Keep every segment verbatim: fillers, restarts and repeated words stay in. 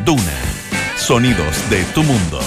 Duna. Sonidos de tu mundo.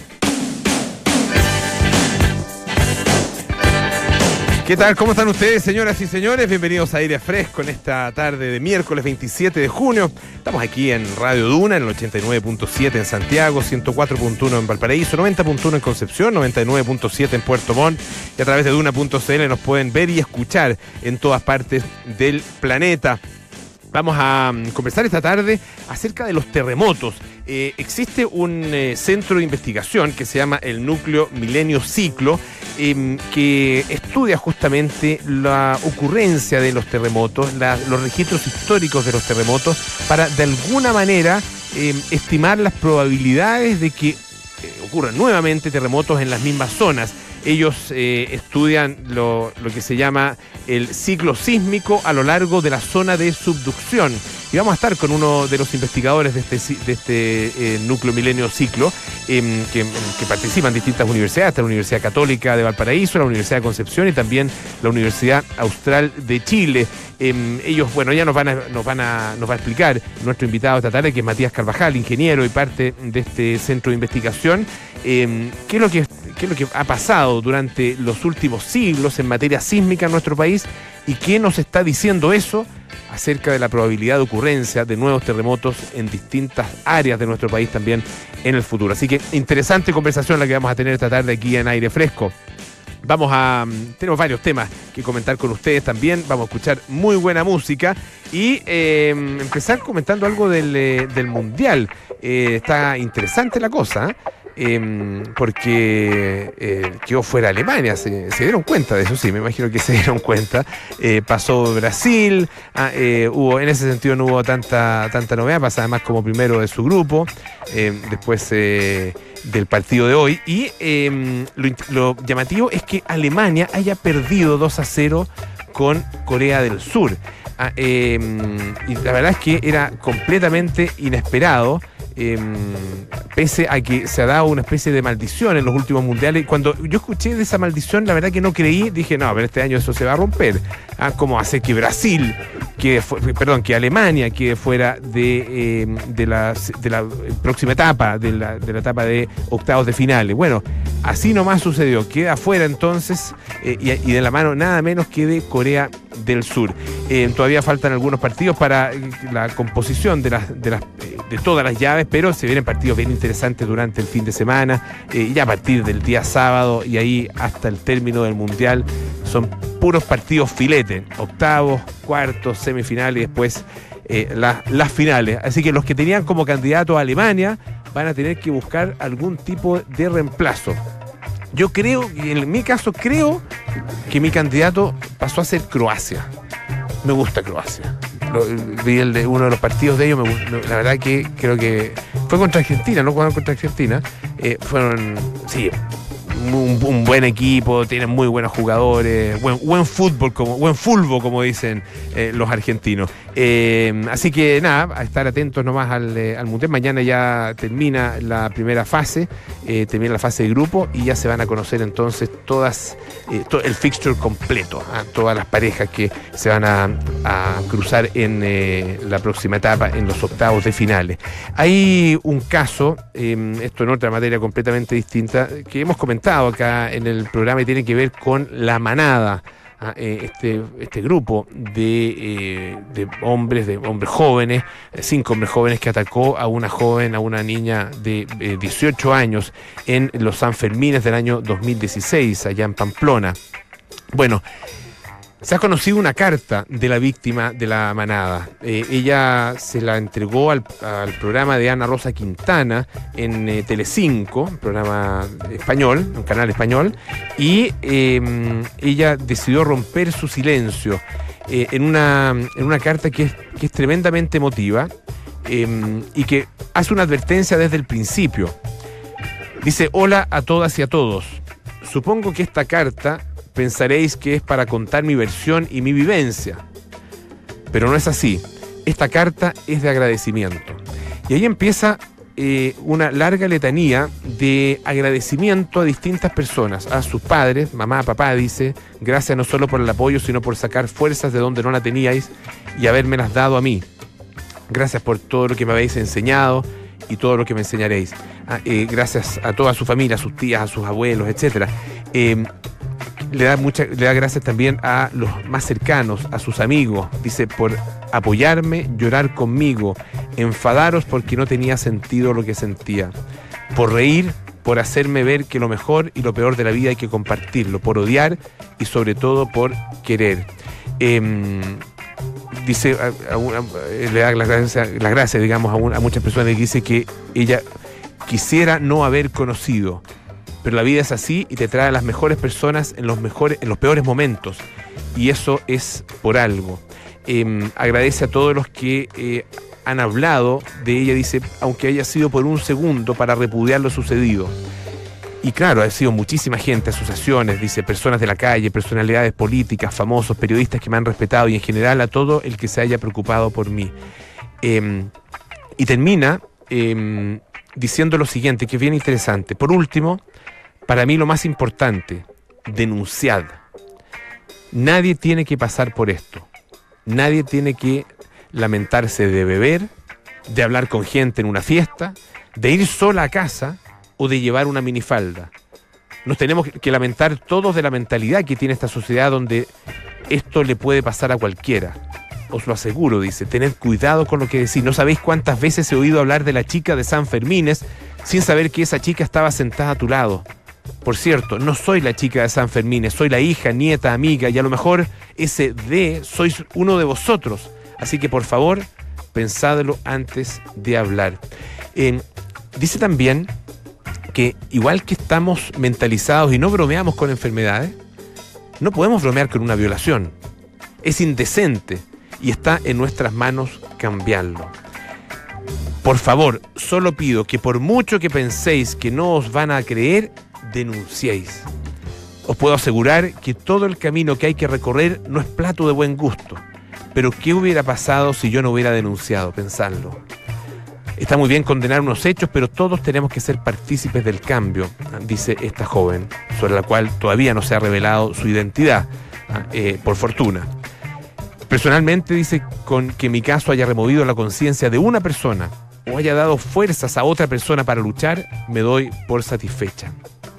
¿Qué tal? ¿Cómo están ustedes, señoras y señores? Bienvenidos a Aire Fresco en esta tarde de miércoles veintisiete de junio. Estamos aquí en Radio Duna, en el ochenta y nueve punto siete en Santiago, ciento cuatro punto uno en Valparaíso, noventa punto uno en Concepción, noventa y nueve punto siete en Puerto Montt. Y a través de Duna punto c l nos pueden ver y escuchar en todas partes del planeta. Vamos a um, conversar esta tarde acerca de los terremotos. Eh, existe un eh, centro de investigación que se llama el Núcleo Milenio Ciclo, eh, que estudia justamente la ocurrencia de los terremotos, la, los registros históricos de los terremotos, para de alguna manera eh, estimar las probabilidades de que eh, ocurran nuevamente terremotos en las mismas zonas. Ellos eh, estudian lo, lo que se llama el ciclo sísmico a lo largo de la zona de subducción. Y vamos a estar con uno de los investigadores de este, de este eh, Núcleo Milenio Ciclo, eh, que, que participan en distintas universidades, la Universidad Católica de Valparaíso, la Universidad de Concepción y también la Universidad Austral de Chile. Eh, ellos, bueno, ya nos van, a, nos, van a, nos va a explicar nuestro invitado esta tarde, que es Matías Carvajal, ingeniero y parte de este centro de investigación, eh, qué es lo que, qué es lo que ha pasado durante los últimos siglos en materia sísmica en nuestro país y qué nos está diciendo eso acerca de la probabilidad de ocurrencia de nuevos terremotos en distintas áreas de nuestro país también en el futuro. Así que interesante conversación la que vamos a tener esta tarde aquí en Aire Fresco. Vamos a... Tenemos varios temas que comentar con ustedes también. Vamos a escuchar muy buena música y eh, empezar comentando algo del, eh, del Mundial. Eh, está interesante la cosa, ¿eh? Eh, porque eh, quedó fuera Alemania, se, se dieron cuenta de eso, sí, me imagino que se dieron cuenta. Eh, pasó Brasil, ah, eh, hubo, en ese sentido no hubo tanta, tanta novedad, pasa además como primero de su grupo, eh, después eh, del partido de hoy. Y eh, lo, lo llamativo es que Alemania haya perdido dos a cero con Corea del Sur. Ah, eh, y la verdad es que era completamente inesperado. Eh, pese a que se ha dado una especie de maldición en los últimos mundiales. Cuando yo escuché de esa maldición, la verdad que no creí, dije, no, pero este año eso se va a romper. Ah, ¿cómo hace que Brasil, que fue, perdón, que Alemania quede fuera de, eh, de, la, de la próxima etapa, de la, de la etapa de octavos de finales? Bueno, así nomás sucedió, queda fuera entonces, eh, y, y de la mano nada menos que de Corea del Sur. Eh, todavía faltan algunos partidos para la composición de, las, de, las, de todas las llaves, pero se vienen partidos bien interesantes durante el fin de semana, eh, ya a partir del día sábado y ahí hasta el término del Mundial son puros partidos filete, octavos, cuartos, semifinales y después eh, la, las finales. Así que los que tenían como candidato a Alemania van a tener que buscar algún tipo de reemplazo. Yo creo, y en mi caso creo que mi candidato pasó a ser Croacia. Me gusta Croacia. Lo, vi el de uno de los partidos de ellos, me, me, la verdad que creo que fue contra Argentina, no jugaron contra Argentina, eh, fueron, sí, un, un buen equipo, tienen muy buenos jugadores, buen, buen fútbol, como buen fútbol, como dicen eh, los argentinos. Eh, así que nada, a estar atentos nomás al, eh, al Mundial. Mañana ya termina la primera fase, eh, termina la fase de grupo y ya se van a conocer entonces todas, eh, todo el fixture completo, ¿eh? Todas las parejas que se van a, a cruzar en eh, la próxima etapa, en los octavos de finales. Hay un caso, eh, esto en otra materia completamente distinta, que hemos comentado acá en el programa y tiene que ver con La Manada. Este, este grupo de, eh, de hombres, de hombres jóvenes, cinco hombres jóvenes que atacó a una joven, a una niña de eh, dieciocho años en los Sanfermines del año dos mil dieciséis, allá en Pamplona. Bueno, se ha conocido una carta de la víctima de La Manada. Eh, ella se la entregó al, al programa de Ana Rosa Quintana en eh, Telecinco, un programa español, un canal español, y eh, ella decidió romper su silencio eh, en, una, en una carta que es, que es tremendamente emotiva eh, y que hace una advertencia desde el principio. Dice: hola a todas y a todos. Supongo que esta carta pensaréis que es para contar mi versión y mi vivencia, pero no es así. Esta carta es de agradecimiento. Y ahí empieza eh, una larga letanía de agradecimiento a distintas personas, a sus padres, mamá, papá, dice, gracias no solo por el apoyo, sino por sacar fuerzas de donde no la teníais y habérmelas dado a mí. Gracias por todo lo que me habéis enseñado y todo lo que me enseñaréis. Ah, eh, gracias a toda su familia, a sus tías, a sus abuelos, etcétera. Eh, le da mucha, le da gracias también a los más cercanos, a sus amigos. Dice, por apoyarme, llorar conmigo, enfadaros porque no tenía sentido lo que sentía, por reír, por hacerme ver que lo mejor y lo peor de la vida hay que compartirlo, por odiar y sobre todo por querer. Eh, dice, a, a una, le da las gracias, las gracias digamos, a, un, a muchas personas, y dice que ella quisiera no haber conocido, pero la vida es así y te trae a las mejores personas en los mejores, en los peores momentos, y eso es por algo. Eh, agradece a todos los que eh, han hablado de ella, dice, aunque haya sido por un segundo, para repudiar lo sucedido. Y claro, ha sido muchísima gente, asociaciones, dice, personas de la calle, personalidades políticas, famosos, periodistas que me han respetado, y en general a todo el que se haya preocupado por mí. Eh, y termina eh, diciendo lo siguiente, que es bien interesante. Por último, para mí lo más importante, denunciad. Nadie tiene que pasar por esto. Nadie tiene que lamentarse de beber, de hablar con gente en una fiesta, de ir sola a casa o de llevar una minifalda. Nos tenemos que lamentar todos de la mentalidad que tiene esta sociedad, donde esto le puede pasar a cualquiera. Os lo aseguro, dice, tened cuidado con lo que decís. No sabéis cuántas veces he oído hablar de la chica de San Fermines sin saber que esa chica estaba sentada a tu lado. Por cierto, no soy la chica de San Fermines, soy la hija, nieta, amiga, y a lo mejor ese de sois uno de vosotros. Así que por favor, pensadlo antes de hablar. Eh, dice también que igual que estamos mentalizados y no bromeamos con enfermedades, no podemos bromear con una violación. Es indecente y está en nuestras manos cambiarlo. Por favor, solo pido que por mucho que penséis que no os van a creer, denunciéis. Os puedo asegurar que todo el camino que hay que recorrer no es plato de buen gusto. Pero ¿qué hubiera pasado si yo no hubiera denunciado? Pensadlo. Está muy bien condenar unos hechos, pero todos tenemos que ser partícipes del cambio, dice esta joven, sobre la cual todavía no se ha revelado su identidad, eh, por fortuna. Personalmente, dice, con que mi caso haya removido la conciencia de una persona o haya dado fuerzas a otra persona para luchar, me doy por satisfecha.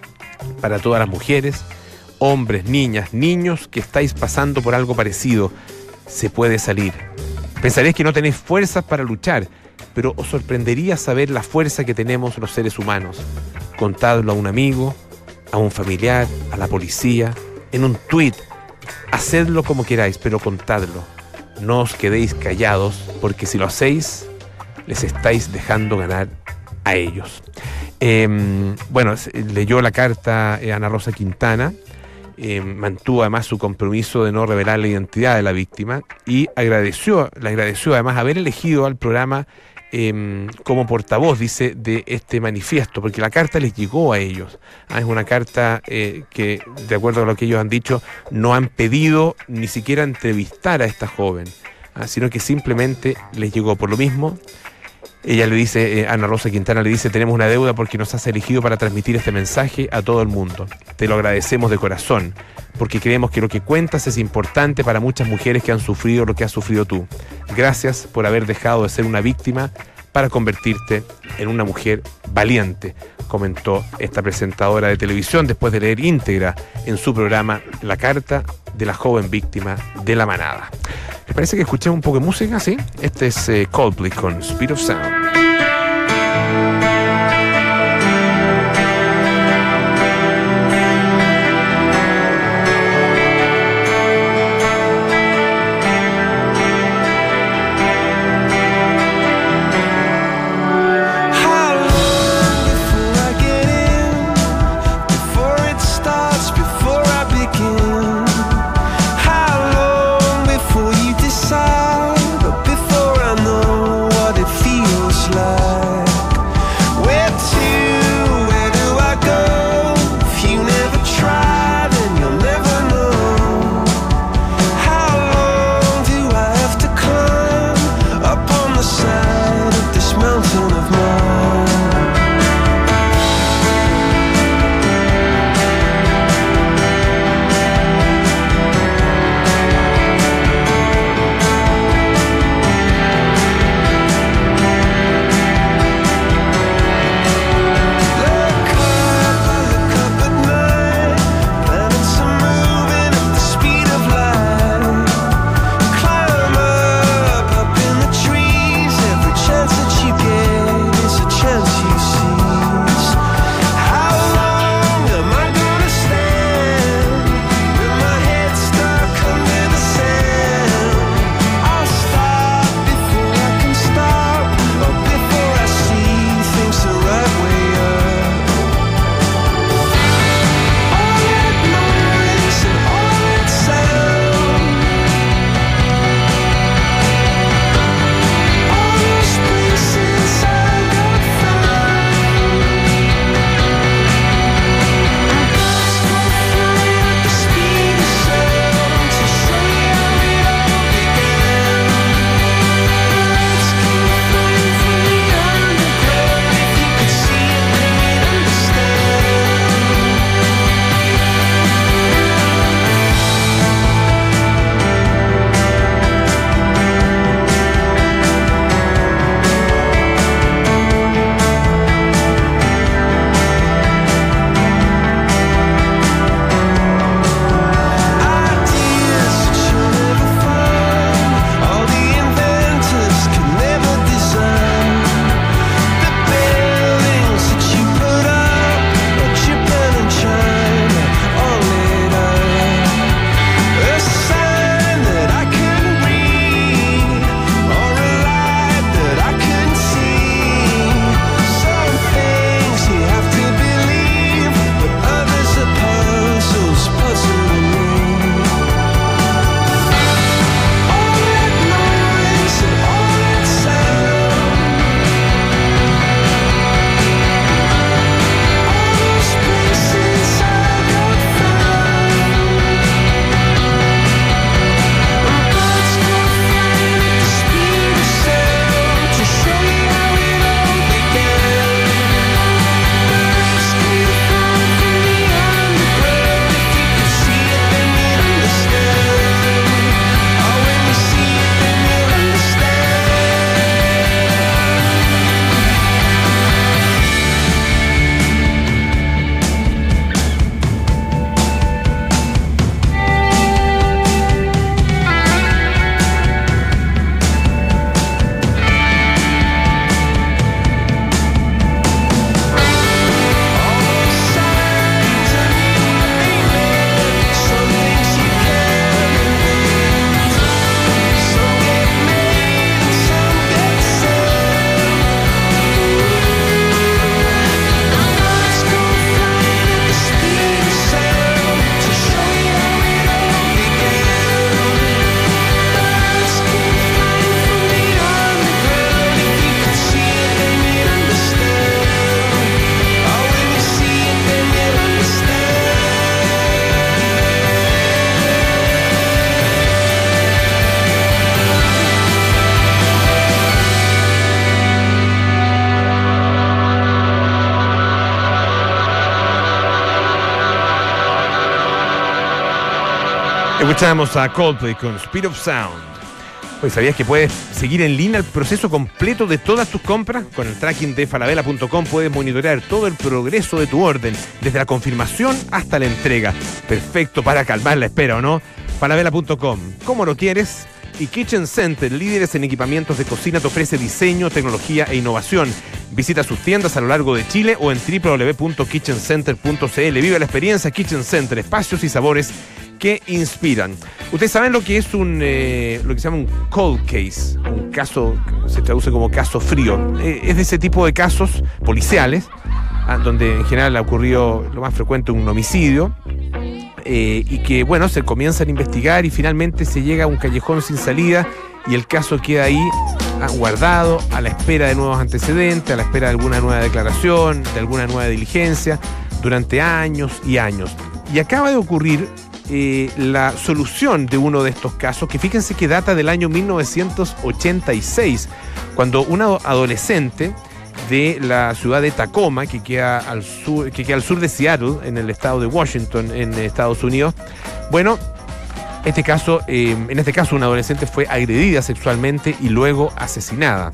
Para todas las mujeres, hombres, niñas, niños que estáis pasando por algo parecido, se puede salir. Pensaréis que no tenéis fuerzas para luchar, pero os sorprendería saber la fuerza que tenemos los seres humanos. Contadlo a un amigo, a un familiar, a la policía, en un tuit. Hacedlo como queráis, pero contadlo. No os quedéis callados, porque si lo hacéis, les estáis dejando ganar a ellos. Eh, bueno, leyó la carta eh, Ana Rosa Quintana, eh, mantuvo además su compromiso de no revelar la identidad de la víctima y agradeció, le agradeció además haber elegido al programa eh, como portavoz, dice, de este manifiesto, porque la carta les llegó a ellos. Ah, es una carta eh, que, de acuerdo a lo que ellos han dicho, no han pedido ni siquiera entrevistar a esta joven, ah, sino que simplemente les llegó. Por lo mismo, ella le dice, eh, Ana Rosa Quintana le dice, tenemos una deuda porque nos has elegido para transmitir este mensaje a todo el mundo. Te lo agradecemos de corazón, porque creemos que lo que cuentas es importante para muchas mujeres que han sufrido lo que has sufrido tú. Gracias por haber dejado de ser una víctima para convertirte en una mujer valiente, comentó esta presentadora de televisión después de leer íntegra en su programa la carta de la joven víctima de la manada. ¿Les parece que escuchemos un poco de música? ¿Sí? Este es eh, Coldplay con Speed of Sound. Before you decide, or before I know what it feels Escuchamos a Coldplay con Speed of Sound. Pues, ¿sabías que puedes seguir en línea el proceso completo de todas tus compras? Con el tracking de falabella punto com puedes monitorear todo el progreso de tu orden, desde la confirmación hasta la entrega. Perfecto para calmar la espera, ¿o no? falabella punto com. ¿Cómo lo quieres? Y Kitchen Center, líderes en equipamientos de cocina, te ofrece diseño, tecnología e innovación. Visita sus tiendas a lo largo de Chile o en doble u doble u doble u punto kitchen center punto c l. Vive la experiencia Kitchen Center, espacios y sabores que inspiran. Ustedes saben lo que es un eh, lo que se llama un cold case, un caso, se traduce como caso frío. Eh, es de ese tipo de casos policiales, ah, donde en general ha ocurrido lo más frecuente un homicidio, eh, y que, bueno, se comienzan a investigar y finalmente se llega a un callejón sin salida y el caso queda ahí ah, guardado a la espera de nuevos antecedentes, a la espera de alguna nueva declaración, de alguna nueva diligencia, durante años y años. Y acaba de ocurrir Eh, la solución de uno de estos casos, que fíjense que data del año mil novecientos ochenta y seis, cuando una adolescente de la ciudad de Tacoma, que queda al sur, que queda al sur de Seattle, en el estado de Washington, en Estados Unidos, bueno, este caso, eh, en este caso una adolescente fue agredida sexualmente y luego asesinada.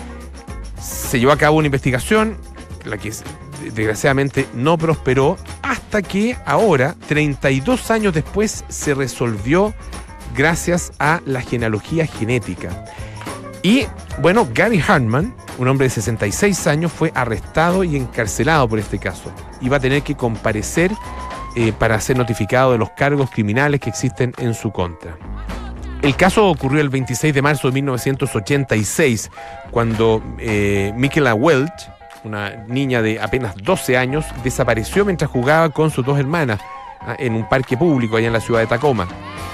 Se llevó a cabo una investigación, la que desgraciadamente no prosperó, hasta que ahora, treinta y dos años después, se resolvió gracias a la genealogía genética. Y, bueno, Gary Hartman, un hombre de sesenta y seis años, fue arrestado y encarcelado por este caso. Y va a tener que comparecer eh, para ser notificado de los cargos criminales que existen en su contra. El caso ocurrió el veintiséis de marzo de mil novecientos ochenta y seis, cuando eh, Michaela Welch, una niña de apenas doce años, desapareció mientras jugaba con sus dos hermanas en un parque público allá en la ciudad de Tacoma.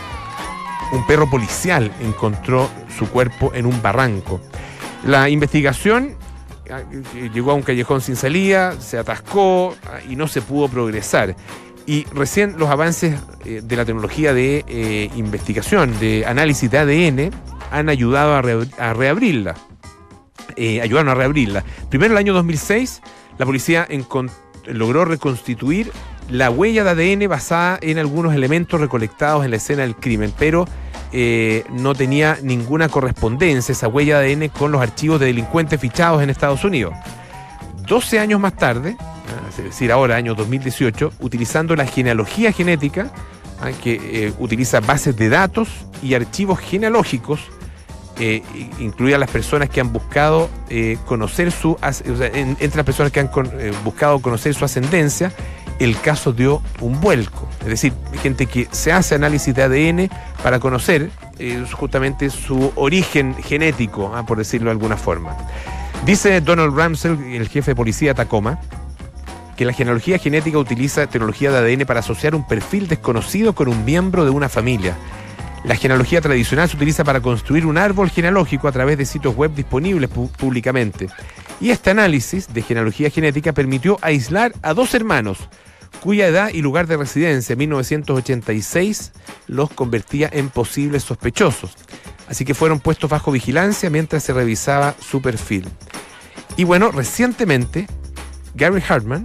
Un perro policial encontró su cuerpo en un barranco. La investigación llegó a un callejón sin salida, se atascó y no se pudo progresar. Y recién los avances de la tecnología de eh, investigación, de análisis de A D N, han ayudado a, re a reabrirla. Eh, ayudaron a reabrirla. Primero, en el año dos mil seis, la policía logró reconstituir la huella de A D N basada en algunos elementos recolectados en la escena del crimen, pero eh, no tenía ninguna correspondencia esa huella de A D N con los archivos de delincuentes fichados en Estados Unidos. doce años más tarde, es decir, ahora, año dos mil dieciocho, utilizando la genealogía genética, eh, que eh, utiliza bases de datos y archivos genealógicos, Eh, incluidas las personas que han buscado eh, conocer su, o sea, en, entre las personas que han con, eh, buscado conocer su ascendencia, el caso dio un vuelco. Es decir, gente que se hace análisis de A D N para conocer eh, justamente su origen genético, ah, por decirlo de alguna forma. Dice Donald Ramsell, el jefe de policía de Tacoma, que la genealogía genética utiliza tecnología de A D N para asociar un perfil desconocido con un miembro de una familia. La genealogía tradicional se utiliza para construir un árbol genealógico a través de sitios web disponibles públicamente. Y este análisis de genealogía genética permitió aislar a dos hermanos, cuya edad y lugar de residencia en mil novecientos ochenta y seis los convertía en posibles sospechosos. Así que fueron puestos bajo vigilancia mientras se revisaba su perfil. Y bueno, recientemente, Gary Hartman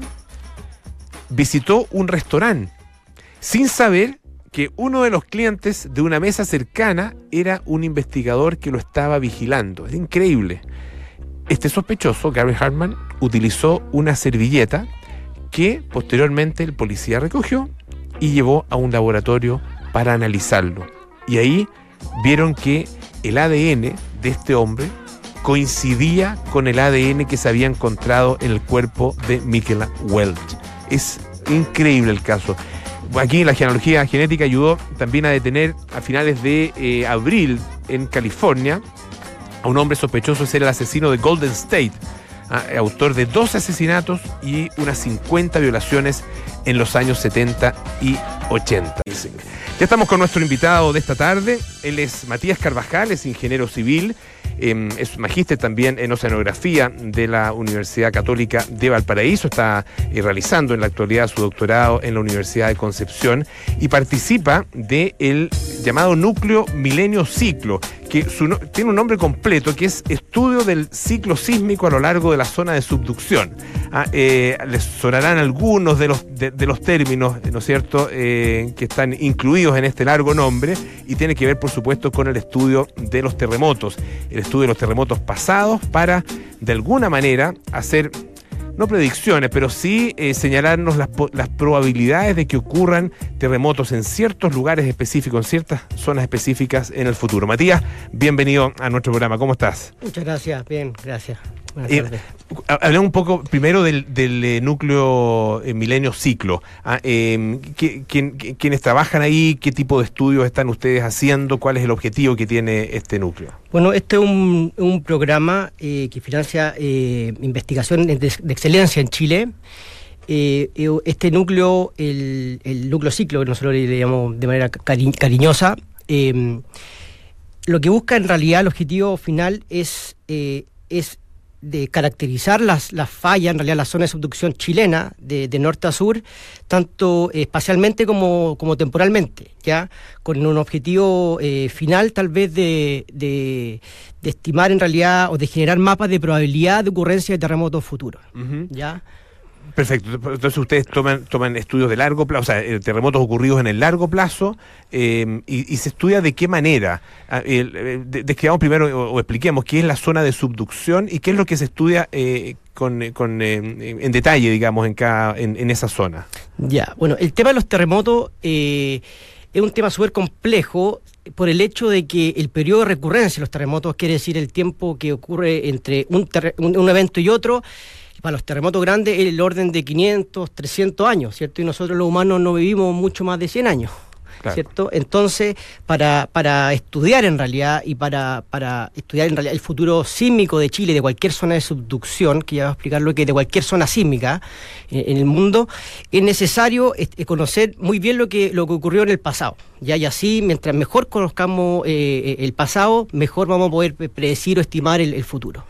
visitó un restaurante sin saber que uno de los clientes de una mesa cercana era un investigador que lo estaba vigilando. Es increíble. Este sospechoso, Gary Hartman, utilizó una servilleta que posteriormente el policía recogió y llevó a un laboratorio para analizarlo. Y ahí vieron que el A D N de este hombre coincidía con el A D N que se había encontrado en el cuerpo de Michaela Welch. Es increíble el caso. Aquí la genealogía genética ayudó también a detener a finales de eh, abril en California a un hombre sospechoso de ser el asesino de Golden State, eh, autor de doce asesinatos y unas cincuenta violaciones en los años setenta y ochenta. Ya estamos con nuestro invitado de esta tarde. Él es Matías Carvajal, es ingeniero civil, eh, es magíster también en oceanografía de la Universidad Católica de Valparaíso. Está eh, realizando en la actualidad su doctorado en la Universidad de Concepción y participa del llamado Núcleo Milenio Ciclo, que su no, tiene un nombre completo, que es Estudio del Ciclo Sísmico a lo largo de la zona de subducción. Ah, eh, les sonarán algunos de los, de, de los términos, ¿no es cierto?, eh, que están incluidos en este largo nombre, y tiene que ver, por supuesto, con el estudio de los terremotos, el estudio de los terremotos pasados para, de alguna manera, hacer, no predicciones, pero sí eh, señalarnos las, las probabilidades de que ocurran terremotos en ciertos lugares específicos, en ciertas zonas específicas en el futuro. Matías, bienvenido a nuestro programa. ¿Cómo estás? Muchas gracias, bien, gracias. Buenas Eh, tardes. hablemos un poco primero del, del eh, núcleo eh, Milenio Ciclo. Ah, eh, ¿qué- quién- qué- ¿Quiénes trabajan ahí? ¿Qué tipo de estudios están ustedes haciendo? ¿Cuál es el objetivo que tiene este núcleo? Bueno, este es un, un programa eh, que financia eh, investigación de, de excelencia en Chile. Eh, eh, este núcleo, el, el núcleo Ciclo, que nosotros le llamamos de manera cari- cariñosa, eh, lo que busca en realidad, el objetivo final es, eh, es de caracterizar las, las fallas, en realidad la zona de subducción chilena, de, de norte a sur, tanto eh, espacialmente como, como temporalmente, ya con un objetivo eh, final tal vez de, de, de estimar en realidad o de generar mapas de probabilidad de ocurrencia de terremotos futuros. Uh-huh. ¿Ya? Perfecto. Entonces ustedes toman, toman estudios de largo plazo, o sea, eh, terremotos ocurridos en el largo plazo, eh, y, y se estudia de qué manera. Ah, el, eh, de- describamos primero o, o expliquemos qué es la zona de subducción y qué es lo que se estudia eh, con, eh, con, eh, en detalle, digamos, en, cada, en, en esa zona. Ya, bueno, el tema de los terremotos eh, es un tema súper complejo por el hecho de que el periodo de recurrencia de los terremotos, quiere decir el tiempo que ocurre entre un, terre- un, un evento y otro. Para los terremotos grandes es el orden de quinientos, trescientos años, ¿cierto? Y nosotros los humanos no vivimos mucho más de cien años. Claro. ¿Cierto? Entonces, para, para estudiar en realidad y para, para estudiar en realidad el futuro sísmico de Chile, de cualquier zona de subducción, que ya voy a explicar lo que es de cualquier zona sísmica eh, en el mundo, es necesario eh, conocer muy bien lo que, lo que ocurrió en el pasado. ¿Ya? Y así, mientras mejor conozcamos eh, el pasado, mejor vamos a poder predecir o estimar el, el futuro.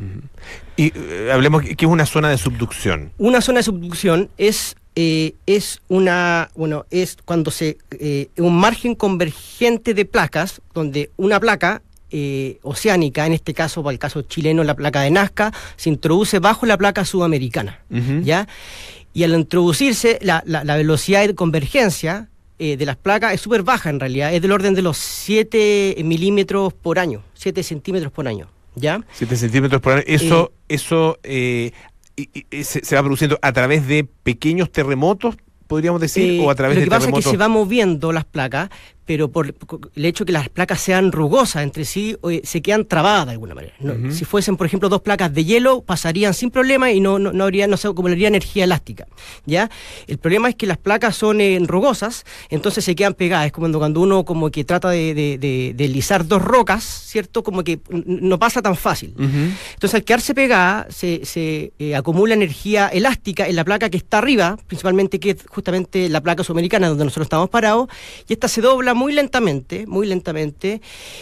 Y eh, hablemos, ¿qué es una zona de subducción? Una zona de subducción es eh, es una bueno es cuando se eh, un margen convergente de placas donde una placa eh, oceánica, en este caso para el caso chileno la placa de Nazca, se introduce bajo la placa sudamericana. Uh-huh. ¿Ya? Y al introducirse la, la, la velocidad de convergencia eh, de las placas es súper baja en realidad, es del orden de los siete milímetros por año, siete centímetros por año. ¿Ya? siete centímetros por año. Eso, eh, eso eh, y, y, se, se va produciendo a través de pequeños terremotos, podríamos decir, Eh, o a través lo de que pasa terremotos. es que se va moviendo las placas, pero por, por el hecho de que las placas sean rugosas entre sí, eh, se quedan trabadas de alguna manera. ¿No? Uh-huh. Si fuesen, por ejemplo, dos placas de hielo, pasarían sin problema y no, no, no habría, no se acumularía energía elástica. ¿Ya? El problema es que las placas son eh, rugosas, entonces se quedan pegadas. Es como cuando, cuando uno como que trata de, de, de, de lisar dos rocas, ¿cierto? Como que no pasa tan fácil. Uh-huh. Entonces, al quedarse pegada, se, se eh, acumula energía elástica en la placa que está arriba, principalmente que es justamente la placa sudamericana donde nosotros estamos parados, y esta se dobla muy lentamente, muy lentamente,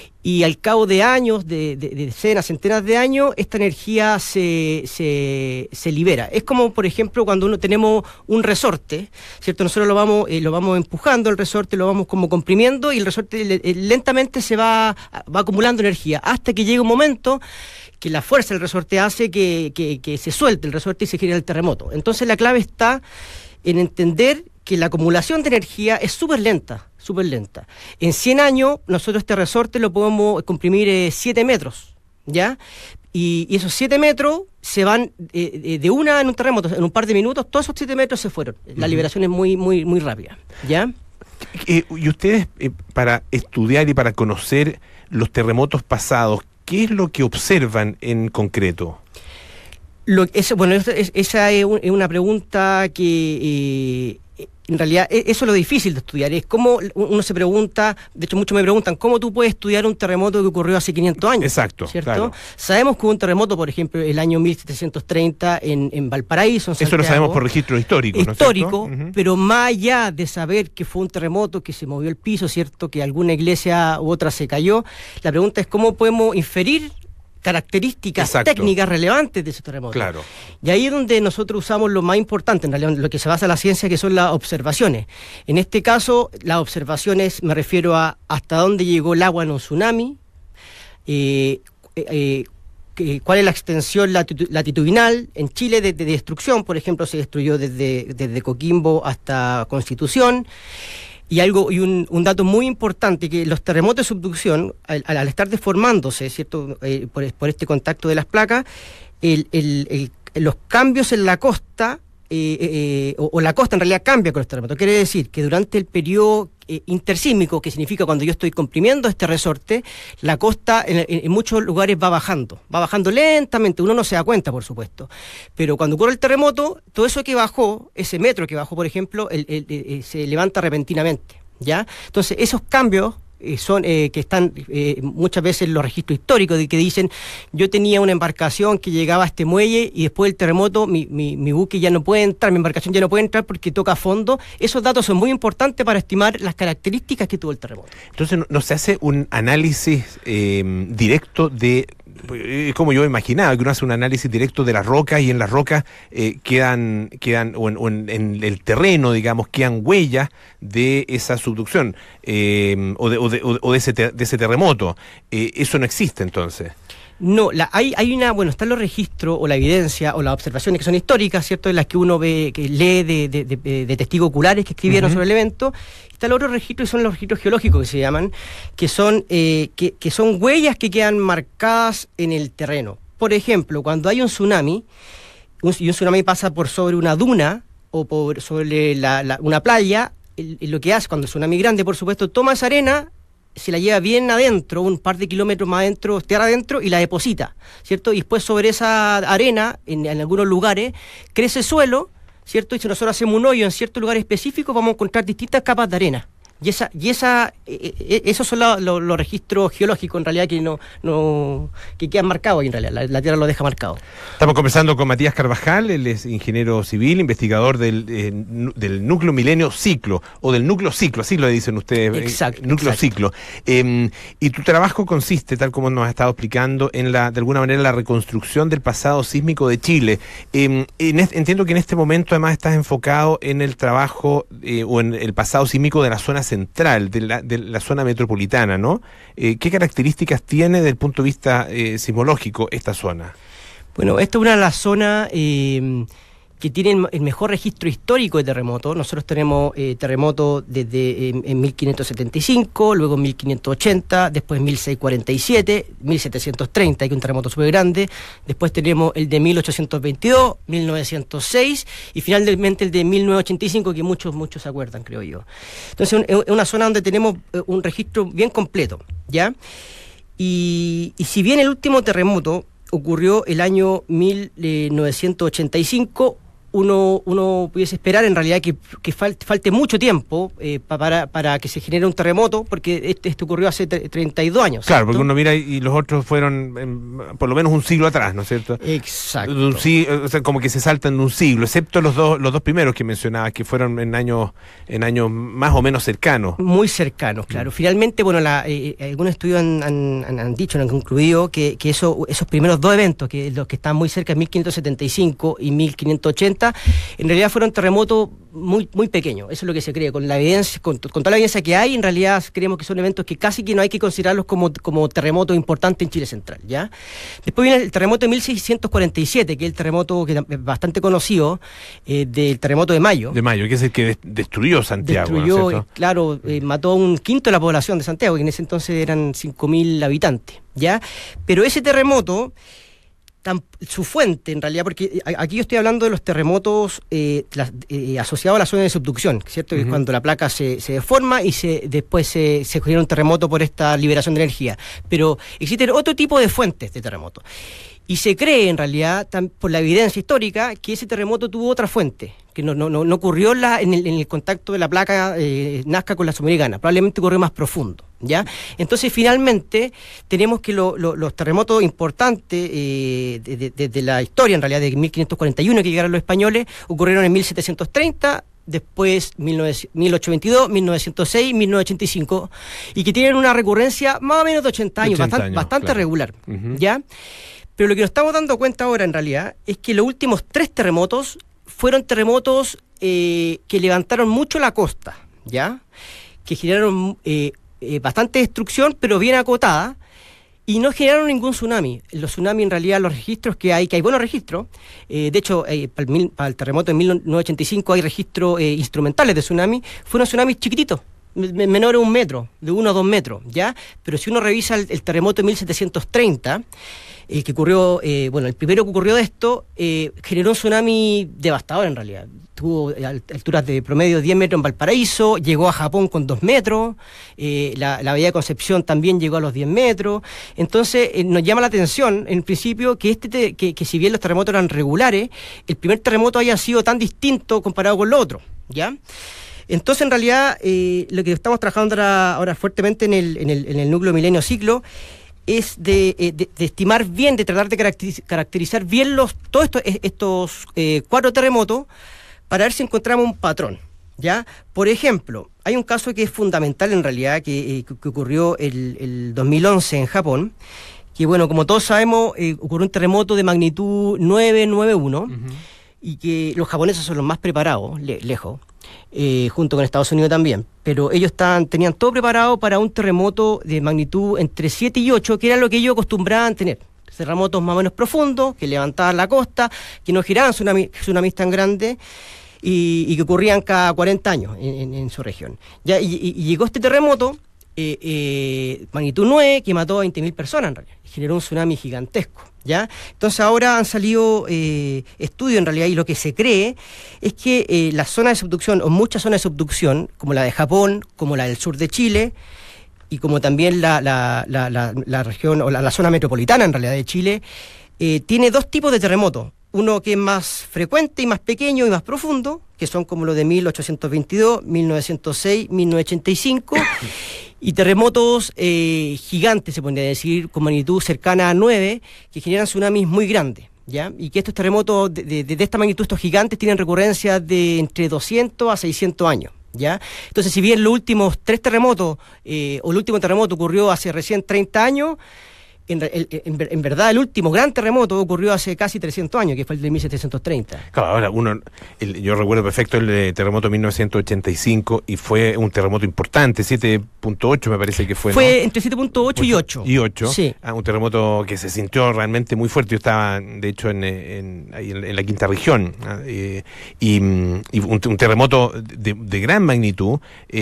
y al cabo de años, de, de, de decenas, centenas de años, esta energía se, se, se libera. Es como, por ejemplo, cuando uno tenemos un resorte, ¿cierto? Nosotros lo vamos, eh, lo vamos empujando, el resorte lo vamos como comprimiendo, y el resorte le, eh, lentamente se va, va acumulando energía, hasta que llega un momento que la fuerza del resorte hace que, que, que se suelte el resorte y se genera el terremoto. Entonces la clave está en entender que la acumulación de energía es súper lenta, súper lenta. En cien años, nosotros este resorte lo podemos comprimir eh, siete metros, ¿ya? Y, y esos siete metros se van eh, de una en un terremoto, en un par de minutos, todos esos siete metros se fueron. La liberación es muy, muy, muy rápida, ¿ya? Eh, y ustedes, eh, para estudiar y para conocer los terremotos pasados, ¿qué es lo que observan en concreto? Lo, eso, bueno, es, es, esa es, un, es una pregunta que eh, en realidad eso es lo difícil de estudiar. Es cómo uno se pregunta, de hecho muchos me preguntan, ¿cómo tú puedes estudiar un terremoto que ocurrió hace quinientos años? Exacto, ¿cierto? claro. Sabemos que hubo un terremoto, por ejemplo, el año mil setecientos treinta en, en Valparaíso, en Santiago. Eso lo sabemos por registros históricos, ¿no es Histórico, cierto? Uh-huh. Pero más allá de saber que fue un terremoto, que se movió el piso, ¿cierto? Que alguna iglesia u otra se cayó, la pregunta es cómo podemos inferir características Exacto. técnicas relevantes de ese terremoto. Claro. Y ahí es donde nosotros usamos lo más importante, en realidad, lo que se basa la ciencia, que son las observaciones. En este caso, las observaciones me refiero a hasta dónde llegó el agua en un tsunami, eh, eh, cuál es la extensión latitudinal en Chile de, de destrucción. Por ejemplo, se destruyó desde, desde Coquimbo hasta Constitución. Y algo y un, un dato muy importante, que los terremotos de subducción, al, al estar deformándose, ¿cierto? Eh, por, por este contacto de las placas, el, el, el, los cambios en la costa, eh, eh, o, o la costa en realidad cambia con los terremotos. Quiere decir que durante el periodo eh, intersísmico, que significa cuando yo estoy comprimiendo este resorte, la costa en, en, en muchos lugares va bajando, va bajando lentamente, uno no se da cuenta, por supuesto, pero cuando ocurre el terremoto, todo eso que bajó, ese metro que bajó, por ejemplo, el, el, el, se levanta repentinamente, ¿ya? Entonces, esos cambios Eh, son eh, que están eh, muchas veces en los registros históricos, de que dicen, yo tenía una embarcación que llegaba a este muelle y después del terremoto mi, mi, mi buque ya no puede entrar, mi embarcación ya no puede entrar porque toca a fondo. Esos datos son muy importantes para estimar las características que tuvo el terremoto. Entonces, ¿no, no se hace un análisis eh, directo de, como yo imaginaba, que uno hace un análisis directo de las rocas, y en las rocas eh, quedan, quedan o, en, o en, en el terreno, digamos, quedan huellas de esa subducción eh, o, de, o, de, o de, ese te, de ese terremoto? Eh, eso no existe, entonces. No, la, hay, hay una, bueno, están los registros o la evidencia o las observaciones que son históricas, ¿cierto? En las que uno ve, que lee de, de, de, de testigos oculares que escribieron uh-huh. sobre el evento. Están los otros registros, y son los registros geológicos que se llaman, que son, eh, que, que son huellas que quedan marcadas en el terreno. Por ejemplo, cuando hay un tsunami, un, y un tsunami pasa por sobre una duna o por sobre la, la, una playa, el, el, lo que hace cuando el tsunami grande, por supuesto, toma esa arena, se la lleva bien adentro, un par de kilómetros más adentro, tierra adentro, y la deposita, ¿cierto? Y después sobre esa arena, en, en algunos lugares, crece suelo, ¿cierto? Y si nosotros hacemos un hoyo en ciertos lugares específicos, vamos a encontrar distintas capas de arena. Y esa, y esa, eh, eh, esos son los, los, los registros geológicos en realidad que no, no, que quedan marcados, y en realidad la, la Tierra lo deja marcado. Estamos conversando con Matías Carvajal, él es ingeniero civil, investigador del, eh, del núcleo milenio ciclo, o del núcleo ciclo, así lo dicen ustedes. Exacto. Eh, núcleo exacto. ciclo. Eh, y tu trabajo consiste, tal como nos has estado explicando, en la, de alguna manera, la reconstrucción del pasado sísmico de Chile. Eh, en este, entiendo que en este momento además estás enfocado en el trabajo eh, o en el pasado sísmico de la zona central, de la, de la zona metropolitana, ¿no? Eh, ¿Qué características tiene desde el punto de vista eh, sismológico esta zona? Bueno, esta es una de las zonas eh, que tienen el mejor registro histórico de terremotos. Nosotros tenemos eh, terremotos desde eh, en mil quinientos setenta y cinco, luego en mil quinientos ochenta, después mil seiscientos cuarenta y siete, mil setecientos treinta, que es un terremoto súper grande. Después tenemos el de mil ochocientos veintidós, mil novecientos seis y finalmente el de mil novecientos ochenta y cinco, que muchos muchos se acuerdan, creo yo. Entonces es una zona donde tenemos un registro bien completo, ¿ya? Y, y si bien el último terremoto ocurrió el año mil novecientos ochenta y cinco, uno, uno pudiese esperar en realidad que, que falte, falte mucho tiempo eh, para, para que se genere un terremoto, porque este, esto ocurrió hace treinta y dos años. Claro, ¿cierto? porque uno mira y los otros fueron en, por lo menos un siglo atrás, ¿no es cierto? Exacto. Un, sí, o sea, como que se saltan de un siglo, excepto los dos los dos primeros que mencionabas, que fueron en años en años más o menos cercanos. Muy cercanos, claro. Mm. Finalmente, bueno, la, eh, algunos estudios han, han, han dicho, han concluido que, que eso, esos primeros dos eventos, que los que están muy cerca, mil quinientos setenta y cinco y mil quinientos ochenta, en realidad fueron terremotos muy muy pequeños. Eso es lo que se cree. Con la evidencia, con, con toda la evidencia que hay, en realidad creemos que son eventos que casi que no hay que considerarlos como, como terremotos importantes en Chile Central, ¿ya? Después viene el terremoto de mil seiscientos cuarenta y siete, que es el terremoto que es bastante conocido, eh, del terremoto de Mayo. De Mayo, que es el que destruyó Santiago, Destruyó, ¿no es cierto? Claro, eh, mató a un quinto de la población de Santiago, que en ese entonces eran cinco mil habitantes, ¿ya? Pero ese terremoto, Tan, su fuente en realidad, porque aquí yo estoy hablando de los terremotos eh, las, eh, asociados a la zona de subducción, ¿cierto? Uh-huh. Que es cuando la placa se, se deforma y se después se, se genera un terremoto por esta liberación de energía. Pero existen otro tipo de fuentes de terremoto. Y se cree, en realidad, tan, por la evidencia histórica, que ese terremoto tuvo otra fuente, que no, no, no ocurrió la, en, el, en el contacto de la placa eh, Nazca con la Sudamericana, probablemente ocurrió más profundo, ¿ya? Entonces, finalmente, tenemos que lo, lo, los terremotos importantes eh, desde de, de, de la historia, en realidad, de mil quinientos cuarenta y uno, que llegaron los españoles, ocurrieron en mil setecientos treinta, después mil ochocientos veintidós, mil novecientos seis, mil novecientos ochenta y cinco, y que tienen una recurrencia más o menos de ochenta años, ochenta bastante, años, bastante claro. regular, uh-huh. ¿ya? Pero lo que nos estamos dando cuenta ahora, en realidad, es que los últimos tres terremotos fueron terremotos eh, que levantaron mucho la costa, ¿ya? Que generaron eh, eh, bastante destrucción, pero bien acotada, Y no generaron ningún tsunami. Los tsunamis, en realidad, los registros que hay, que hay buenos registros, eh, de hecho, eh, para, el mil, para el terremoto de mil novecientos ochenta y cinco hay registros eh, instrumentales de tsunami, fueron tsunamis chiquititos, menores de un metro, de uno a dos metros, ¿ya? Pero si uno revisa el, el terremoto de mil setecientos treinta, eh, que ocurrió, eh, bueno, el primero que ocurrió de esto, eh, generó un tsunami devastador en realidad. Tuvo alturas de promedio de diez metros en Valparaíso, llegó a Japón con dos metros, eh, la, la bahía de Concepción también llegó a los diez metros. Entonces, eh, nos llama la atención, en principio, que, este te, que, que si bien los terremotos eran regulares, el primer terremoto haya sido tan distinto comparado con lo otro, ¿ya? Entonces, en realidad, eh, lo que estamos trabajando ahora, ahora fuertemente en el, en, el, en el núcleo Milenio Ciclo es de, de, de estimar bien, de tratar de caracteriz, caracterizar bien los, todos estos, estos eh, cuatro terremotos para ver si encontramos un patrón, ¿ya? Por ejemplo, hay un caso que es fundamental en realidad, que, eh, que ocurrió el, el dos mil once en Japón, que bueno, como todos sabemos, eh, ocurrió un terremoto de magnitud nueve nueve uno, uh-huh. y que los japoneses son los más preparados, le, lejos, eh, junto con Estados Unidos también, pero ellos estaban, tenían todo preparado para un terremoto de magnitud entre siete y ocho, que era lo que ellos acostumbraban tener. Terremotos más o menos profundos, que levantaban la costa, que no giraban tsunamis, tsunamis tan grandes, y, y que ocurrían cada cuarenta años en, en, en su región. Ya, y, y, y llegó este terremoto, eh, eh, magnitud nueve, que mató a veinte mil personas en realidad, y generó un tsunami gigantesco. ¿Ya? Entonces ahora han salido eh, estudios en realidad, y lo que se cree es que eh, la zona de subducción, o muchas zonas de subducción, como la de Japón, como la del sur de Chile, y como también la, la, la, la, la región, o la, la zona metropolitana en realidad de Chile, eh, tiene dos tipos de terremotos. Uno que es más frecuente y más pequeño y más profundo, que son como los de mil ochocientos veintidós, mil novecientos seis, mil novecientos ochenta y cinco, y terremotos eh, gigantes, se podría decir, con magnitud cercana a nueve, que generan tsunamis muy grandes, ¿ya? Y que estos terremotos de, de, de esta magnitud, estos gigantes, tienen recurrencia de entre doscientos a seiscientos años, ¿ya? Entonces, si bien los últimos tres terremotos, eh, o el último terremoto ocurrió hace recién treinta años, En, en, en verdad el último gran terremoto ocurrió hace casi trescientos años, que fue el de mil setecientos treinta. Claro, ahora uno, el, yo recuerdo perfecto el de terremoto de mil novecientos ochenta y cinco, y fue un terremoto importante, siete punto ocho me parece que fue. Fue, ¿no? Entre siete punto ocho y ocho. Y ocho, sí. Ah, un terremoto que se sintió realmente muy fuerte. Yo estaba, de hecho, en, en, ahí en, en la quinta región, eh, y, y un, un terremoto de, de gran magnitud,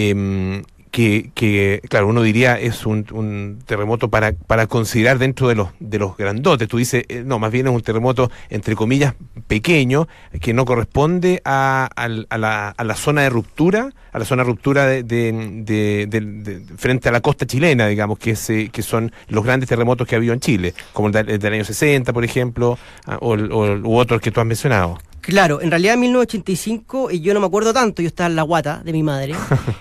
eh, Que, que, claro, uno diría es un, un terremoto para, para considerar dentro de los de los grandotes. Tú dices, eh, no, más bien es un terremoto, entre comillas, pequeño, que no corresponde a, a, a, la, a la zona de ruptura, a la zona de ruptura de, de, de, de, de, de frente a la costa chilena, digamos, que, es, eh, que son los grandes terremotos que ha habido en Chile, como el, de, el del año sesenta, por ejemplo, o, o, u otros que tú has mencionado. Claro, en realidad en mil novecientos ochenta y cinco, eh, yo no me acuerdo tanto, yo estaba en la guata de mi madre,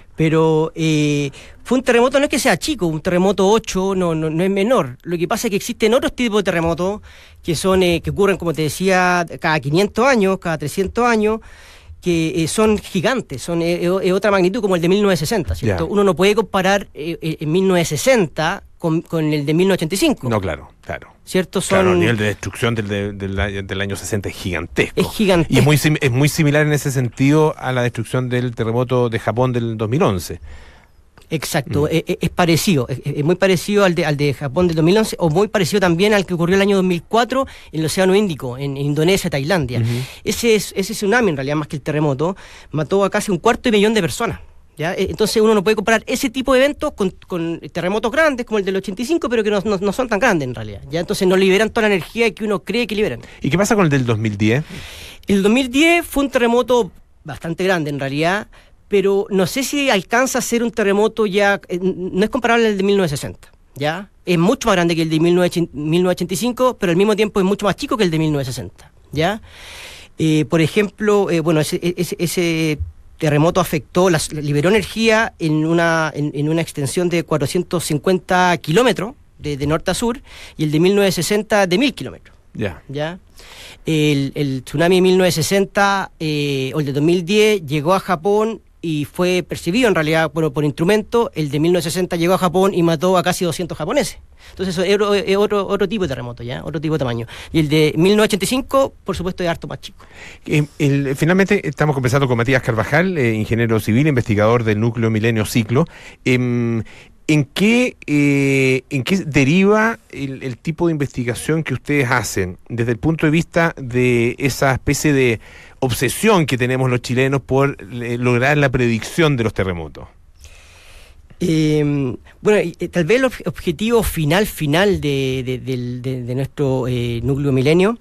pero eh, fue un terremoto, no es que sea chico, un terremoto ocho no, no, no es menor. Lo que pasa es que existen otros tipos de terremotos que son eh, que ocurren, como te decía, cada quinientos años, cada trescientos años, que eh, son gigantes, son eh, eh, otra magnitud, como el de mil novecientos sesenta, ¿cierto? Yeah. Uno no puede comparar eh, eh, en mil novecientos sesenta con, con el de mil novecientos ochenta y cinco. No, claro, claro. ¿Cierto? Son... Claro, el nivel de destrucción del, del, del, del año sesenta es gigantesco. Es gigantesco. Y es muy, es muy similar en ese sentido a la destrucción del terremoto de Japón del dos mil once. Exacto, mm. es, es parecido, es, es muy parecido al de, al de Japón del dos mil once, o muy parecido también al que ocurrió el año dos mil cuatro en el Océano Índico, en, en Indonesia, Tailandia. Uh-huh. Ese, ese tsunami, en realidad, más que el terremoto, mató a casi un cuarto de millón de personas. ¿Ya? Entonces uno no puede comparar ese tipo de eventos con, con terremotos grandes como el del ochenta y cinco, pero que no, no, no son tan grandes en realidad. ¿Ya? Entonces no liberan toda la energía que uno cree que liberan. ¿Y qué pasa con el del dos mil diez? El dos mil diez fue un terremoto bastante grande en realidad, pero no sé si alcanza a ser un terremoto ya, eh, no es comparable al de mil novecientos sesenta, ¿ya? Es mucho más grande que el de mil novecientos ochenta y cinco, pero al mismo tiempo es mucho más chico que el de mil novecientos sesenta, ¿ya? Eh, por ejemplo, eh, bueno, ese, ese, ese terremoto afectó, las, liberó energía en una, en, en una extensión de cuatrocientos cincuenta kilómetros, de, de norte a sur, y el de mil novecientos sesenta de mil kilómetros. Yeah. ¿Ya? El, el tsunami de mil novecientos sesenta, eh, o el de dos mil diez, llegó a Japón y fue percibido en realidad por, por instrumento. El de mil novecientos sesenta llegó a Japón y mató a casi doscientos japoneses. Entonces eso es otro, es otro, otro tipo de terremoto, ¿ya? Otro tipo de tamaño. Y el de mil novecientos ochenta y cinco, por supuesto, es harto más chico. Eh, el, finalmente estamos conversando con Matías Carvajal, eh, ingeniero civil, investigador del núcleo Milenio Ciclo. Eh, ¿En qué, eh, ¿En qué deriva el, el tipo de investigación que ustedes hacen desde el punto de vista de esa especie de obsesión que tenemos los chilenos por eh, lograr la predicción de los terremotos? Eh, bueno, eh, tal vez el ob- objetivo final, final de, de, de, de, de nuestro eh, núcleo milenio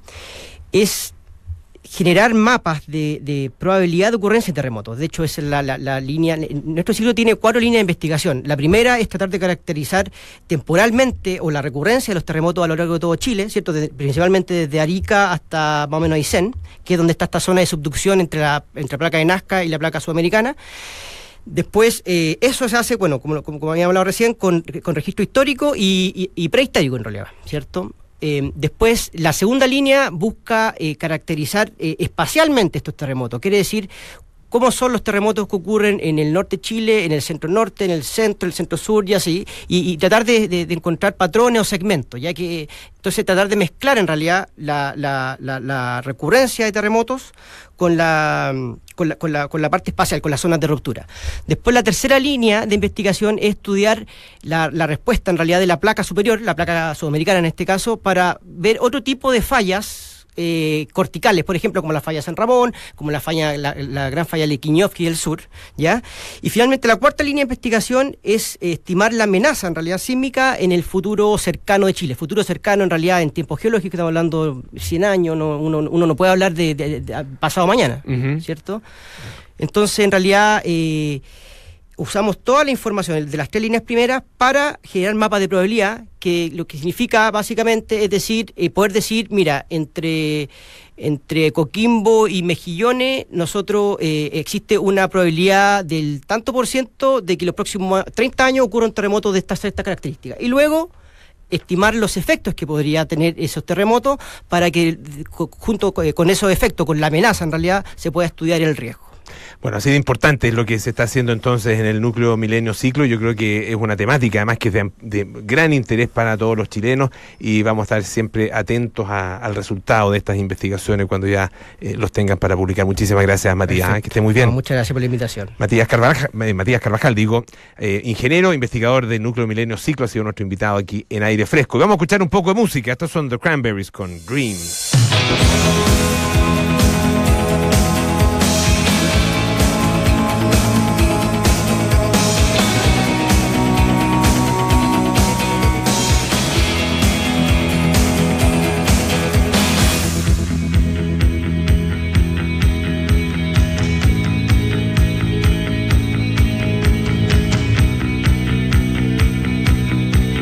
es generar mapas de, de probabilidad de ocurrencia de terremotos. De hecho, esa es la, la, la línea. Nuestro ciclo tiene cuatro líneas de investigación. La primera es tratar de caracterizar temporalmente o la recurrencia de los terremotos a lo largo de todo Chile, ¿cierto? De, principalmente desde Arica hasta más o menos Aysén, que es donde está esta zona de subducción entre la, entre la placa de Nazca y la placa sudamericana. Después, eh, eso se hace, bueno, como, como, como habíamos hablado recién, con, con registro histórico y, y, y prehistórico en realidad, ¿cierto? Eh, después, la segunda línea busca eh, caracterizar eh, espacialmente estos terremotos. Quiere decir, cómo son los terremotos que ocurren en el norte de Chile, en el centro norte, en el centro, el centro sur y así, y, y tratar de, de, de encontrar patrones o segmentos, ya que entonces tratar de mezclar en realidad la, la, la, la recurrencia de terremotos con la, con, la, con, la, con la parte espacial, con las zonas de ruptura. Después la tercera línea de investigación es estudiar la, la respuesta en realidad de la placa superior, la placa sudamericana en este caso, para ver otro tipo de fallas Eh, corticales, por ejemplo, como la falla San Ramón, como la falla, la, la gran falla Lequiñovsky del sur, ¿ya? Y finalmente la cuarta línea de investigación es eh, estimar la amenaza en realidad sísmica en el futuro cercano de Chile. Futuro cercano en realidad en tiempos geológicos, estamos hablando cien años, no, uno, uno no puede hablar de, de, de, de pasado mañana, uh-huh. ¿cierto? Entonces, en realidad, eh, usamos toda la información de las tres líneas primeras para generar mapas de probabilidad, que lo que significa básicamente es decir, eh, poder decir, mira, entre, entre Coquimbo y Mejillones, nosotros eh, existe una probabilidad del tanto por ciento de que los próximos treinta años ocurra un terremoto de estas esta características. Y luego estimar los efectos que podría tener esos terremotos para que junto con esos efectos, con la amenaza en realidad, se pueda estudiar el riesgo. Bueno, así de importante es lo que se está haciendo entonces en el núcleo Milenio Ciclo. Yo creo que es una temática además que es de, de gran interés para todos los chilenos y vamos a estar siempre atentos a, al resultado de estas investigaciones cuando ya eh, los tengan para publicar. Muchísimas gracias, Matías, ¿eh? Que esté muy bien. No, muchas gracias por la invitación. Matías Carvajal, eh, Matías Carvajal digo, eh, ingeniero, investigador del núcleo Milenio Ciclo, ha sido nuestro invitado aquí en Aire Fresco. Y vamos a escuchar un poco de música. Estos son The Cranberries con Dreams.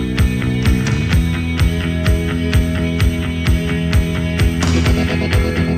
Thank you.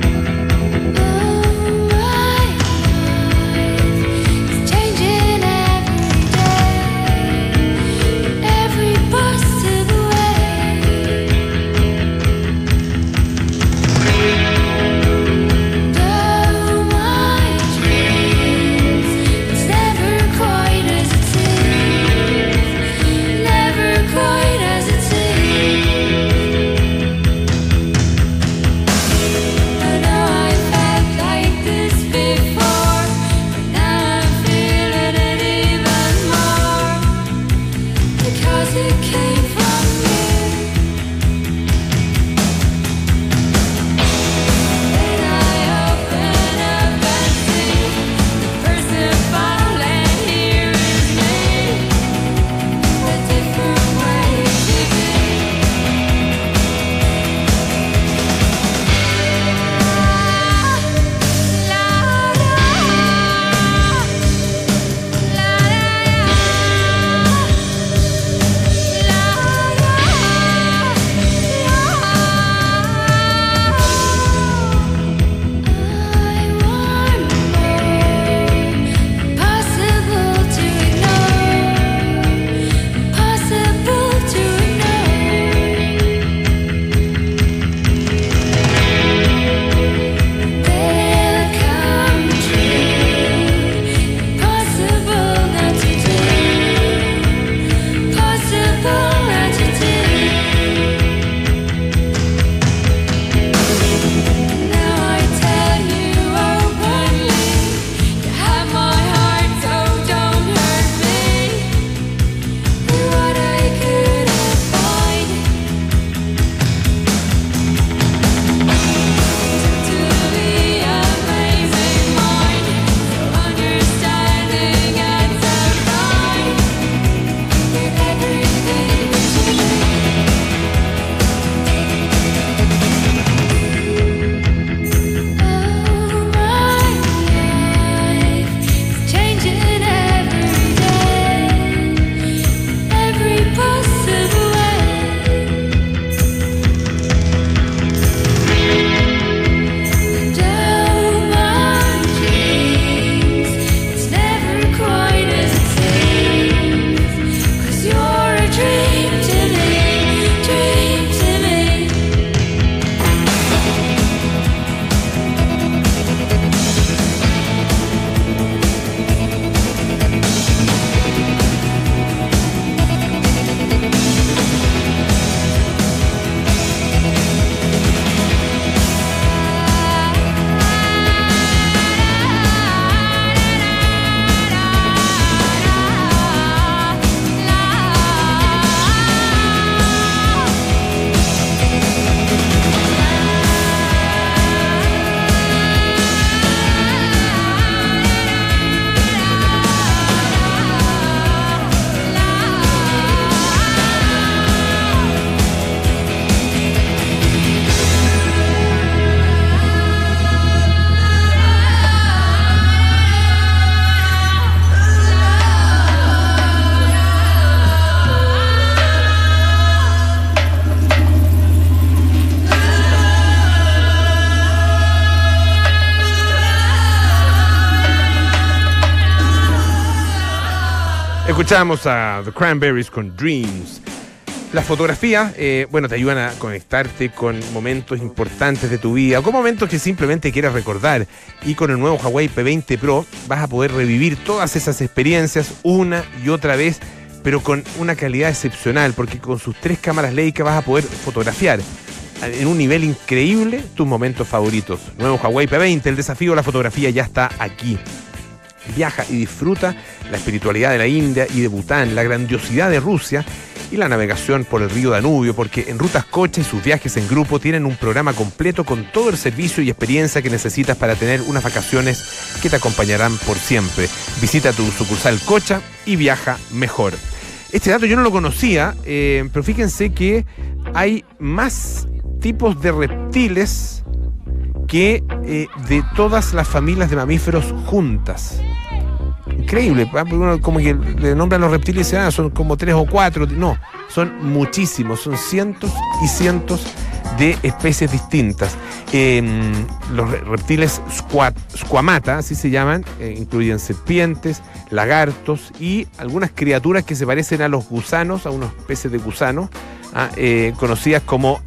Escuchamos a The Cranberries con Dreams. Las fotografías, eh, bueno, te ayudan a conectarte con momentos importantes de tu vida o con momentos que simplemente quieras recordar. Y con el nuevo Huawei P veinte Pro vas a poder revivir todas esas experiencias una y otra vez, pero con una calidad excepcional, porque con sus tres cámaras Leica vas a poder fotografiar en un nivel increíble tus momentos favoritos. Nuevo Huawei P veinte, el desafío de la fotografía ya está aquí. Viaja y disfruta la espiritualidad de la India y de Bután, la grandiosidad de Rusia y la navegación por el río Danubio, porque en Rutas Cocha y sus viajes en grupo tienen un programa completo con todo el servicio y experiencia que necesitas para tener unas vacaciones que te acompañarán por siempre. Visita tu sucursal Cocha y viaja mejor. Este dato yo no lo conocía, eh, pero fíjense que hay más tipos de reptiles que eh, de todas las familias de mamíferos juntas. Increíble, uno como que le nombran los reptiles y dicen, ah, son como tres o cuatro. No, son muchísimos, son cientos y cientos de especies distintas. Eh, los reptiles squat, squamata, así se llaman, eh, incluyen serpientes, lagartos y algunas criaturas que se parecen a los gusanos, a unas especies de gusanos, ah, eh, conocidas como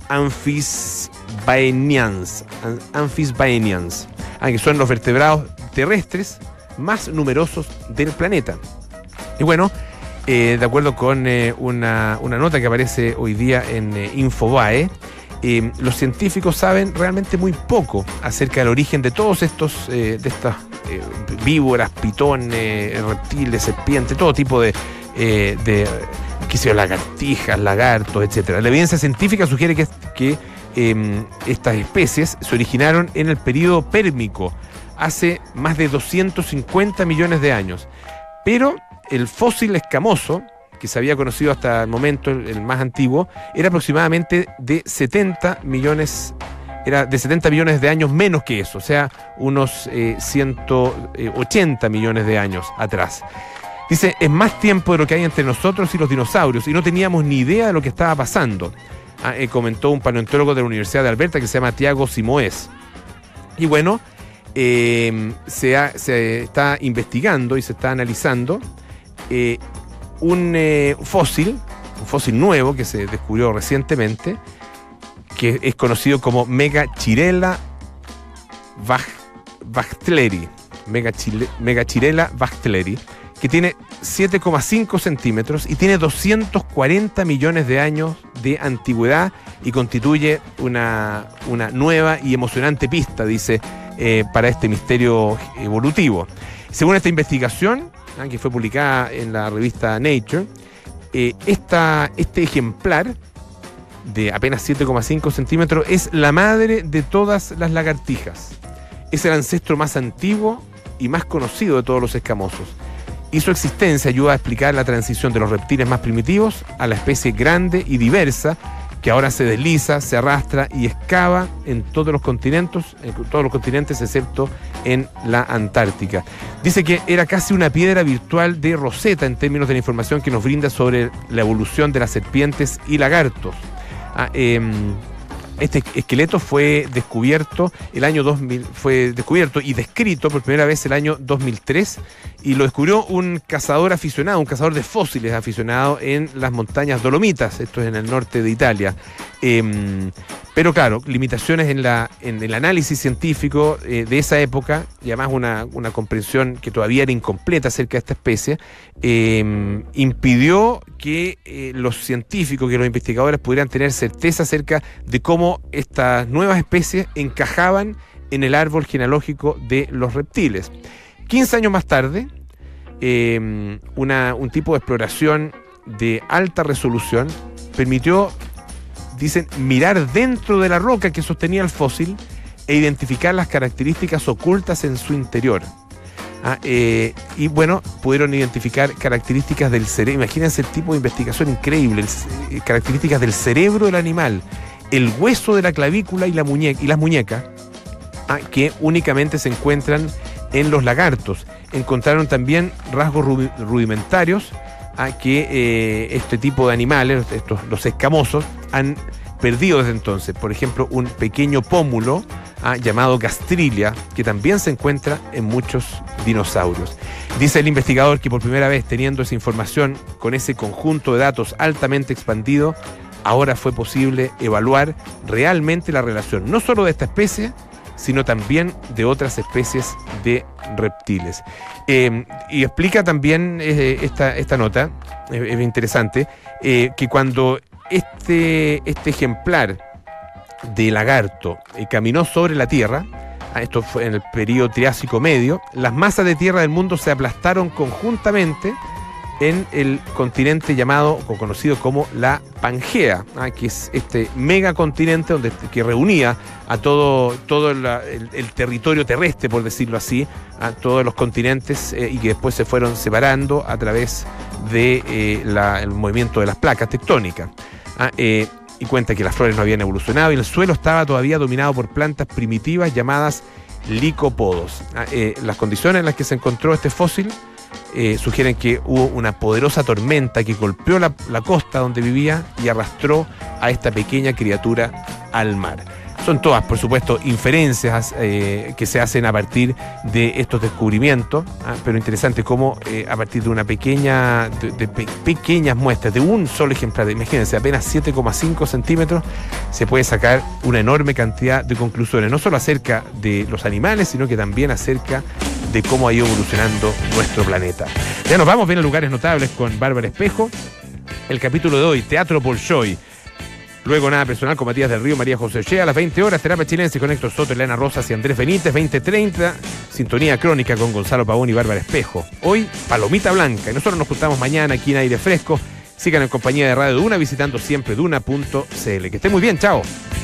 amphisbaenians, amphisbaenians, ah, que son los vertebrados terrestres más numerosos del planeta. Y bueno, eh, de acuerdo con eh, una, una nota que aparece hoy día en eh, Infobae, eh, los científicos saben realmente muy poco acerca del origen de todos estos, eh, de estas eh, víboras, pitones, reptiles, serpientes, todo tipo de, eh, de qué sé yo, lagartijas, lagartos, etcétera. La evidencia científica sugiere que, que eh, estas especies se originaron en el período pérmico, hace más de doscientos cincuenta millones de años. Pero el fósil escamoso, que se había conocido hasta el momento, el, el más antiguo, era aproximadamente de setenta millones, era de setenta millones de años menos que eso, o sea, unos eh, ciento ochenta millones de años atrás. Dice, es más tiempo de lo que hay entre nosotros y los dinosaurios, y no teníamos ni idea de lo que estaba pasando, ah, eh, comentó un paleontólogo de la Universidad de Alberta que se llama Tiago Simoes. Y bueno, Eh, se, ha, se está investigando y se está analizando eh, un eh, fósil, un fósil nuevo que se descubrió recientemente, que es conocido como Megachirella wachtleri, Megachirella wachtleri, que tiene siete coma cinco centímetros y tiene doscientos cuarenta millones de años de antigüedad y constituye una, una nueva y emocionante pista, dice, Eh, para este misterio evolutivo. Según esta investigación, ¿eh? que fue publicada en la revista Nature, eh, esta, este ejemplar de apenas siete coma cinco centímetros es la madre de todas las lagartijas. Es el ancestro más antiguo y más conocido de todos los escamosos. Y su existencia ayuda a explicar la transición de los reptiles más primitivos a la especie grande y diversa que ahora se desliza, se arrastra y excava en todos los continentes, en todos los continentes excepto en la Antártica. Dice que era casi una piedra virtual de Rosetta en términos de la información que nos brinda sobre la evolución de las serpientes y lagartos. Ah, eh, Este esqueleto fue descubierto el año dos mil, fue descubierto y descrito por primera vez el año dos mil tres, y lo descubrió un cazador aficionado, un cazador de fósiles aficionado en las montañas Dolomitas, esto es en el norte de Italia. Eh, pero claro, limitaciones en, la, en el análisis científico eh, de esa época, y además una, una comprensión que todavía era incompleta acerca de esta especie, eh, impidió que eh, los científicos, que los investigadores pudieran tener certeza acerca de cómo estas nuevas especies encajaban en el árbol genealógico de los reptiles. quince años más tarde, eh, una, un tipo de exploración de alta resolución permitió, dicen, mirar dentro de la roca que sostenía el fósil e identificar las características ocultas en su interior. Ah, eh, y bueno, pudieron identificar características del cerebro. Imagínense el tipo de investigación increíble, el, características del cerebro del animal, el hueso de la clavícula y, la muñeca, y las muñecas, ah, que únicamente se encuentran en los lagartos. Encontraron también rasgos rudimentarios a que eh, este tipo de animales, estos, los escamosos, han perdido desde entonces. Por ejemplo, un pequeño pómulo ah, llamado gastrilia, que también se encuentra en muchos dinosaurios. Dice el investigador que por primera vez, teniendo esa información con ese conjunto de datos altamente expandido, ahora fue posible evaluar realmente la relación, no solo de esta especie, sino también de otras especies de reptiles. Eh, y explica también eh, esta, esta nota, es eh, interesante, eh, que cuando este, este ejemplar de lagarto eh, caminó sobre la Tierra, esto fue en el periodo Triásico Medio, las masas de tierra del mundo se aplastaron conjuntamente en el continente llamado o conocido como la Pangea, ¿ah? que es este megacontinente donde, que reunía a todo, todo la, el, el territorio terrestre, por decirlo así, a todos los continentes eh, y que después se fueron separando a través del de, eh, movimiento de las placas tectónicas. ¿ah? Eh, y cuenta que las flores no habían evolucionado y el suelo estaba todavía dominado por plantas primitivas llamadas licopodos. ¿ah? Eh, las condiciones en las que se encontró este fósil Eh, sugieren que hubo una poderosa tormenta que golpeó la, la costa donde vivía y arrastró a esta pequeña criatura al mar. Son todas, por supuesto, inferencias eh, que se hacen a partir de estos descubrimientos, ¿ah? pero interesante cómo eh, a partir de una pequeña, de, de pe pequeñas muestras, de un solo ejemplar, imagínense, apenas siete coma cinco centímetros, se puede sacar una enorme cantidad de conclusiones, no solo acerca de los animales, sino que también acerca de cómo ha ido evolucionando nuestro planeta. Ya nos vamos bien a lugares notables con Bárbara Espejo. El capítulo de hoy, Teatro Bolshoi. Luego Nada Personal con Matías del Río, María José Ochea. A las veinte horas, Terapia Chilense con Héctor Soto, Elena Rosas y Andrés Benítez. veinte treinta, Sintonía Crónica con Gonzalo Pavón y Bárbara Espejo. Hoy, Palomita Blanca. Y nosotros nos juntamos mañana aquí en Aire Fresco. Sigan en compañía de Radio Duna, visitando siempre duna punto c l. Que estén muy bien, chao.